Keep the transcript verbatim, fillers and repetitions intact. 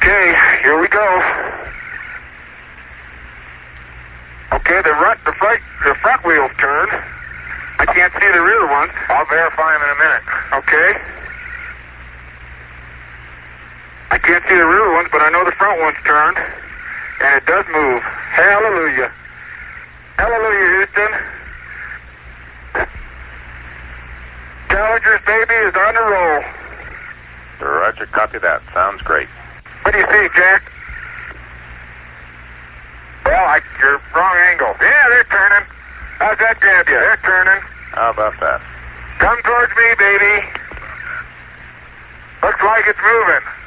Okay, here we go. Okay, the front, the front, the front wheels turned. I can't see the rear ones. I'll verify them in a minute. Okay. I can't see the rear ones, but I know the front one's turned. And it does move. Hallelujah. Hallelujah, Houston. Challenger's baby is on the roll. Roger, copy that. Sounds great. What do you see, Jack? Well, I, you're wrong angle. Yeah, they're turning. How's that grab you? They're turning. How about that? Come towards me, baby. Looks like it's moving.